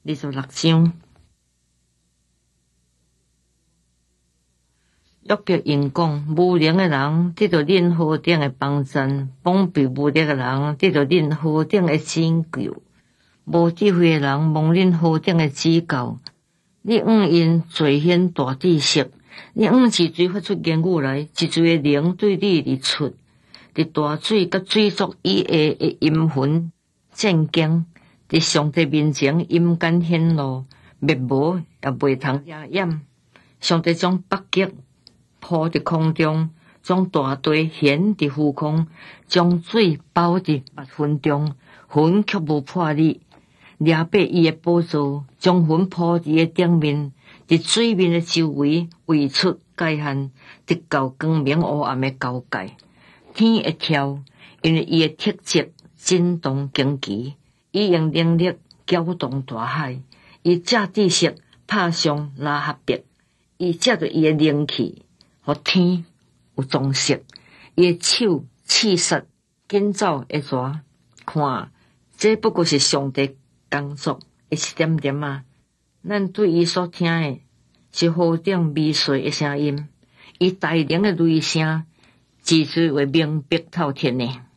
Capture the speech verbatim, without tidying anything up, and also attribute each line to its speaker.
Speaker 1: 二十六章。约伯因讲，无能的人得到恁何等的帮衬，封闭无力的人得到恁何等的拯救，无智慧的人望恁何等的指教。你愿因罪显大知识，你愿是水发出言语来，一嘴的灵对你而出，伫大水甲水族以下的阴魂战惊，伫上帝面前阴间显露，灭无也袂通遮掩。上帝将北极铺伫空中，将大地悬伫虚空，将水包伫密云中，云却无破裂。掠爬伊的宝座，将云铺伫个顶面，伫水面的周围画出界限，直到光明黑暗的交界。天会跳，因为伊的特质震动惊奇，伊用能力搅动大海，伊借知识拍上拉合别，伊借着伊的灵气，互天有装饰。伊的手刺杀建造一蛇，看，这不过是上帝工作一点点啊！咱对伊所听的是何等微碎的声音，伊大能的雷声，字字为明白透天呢。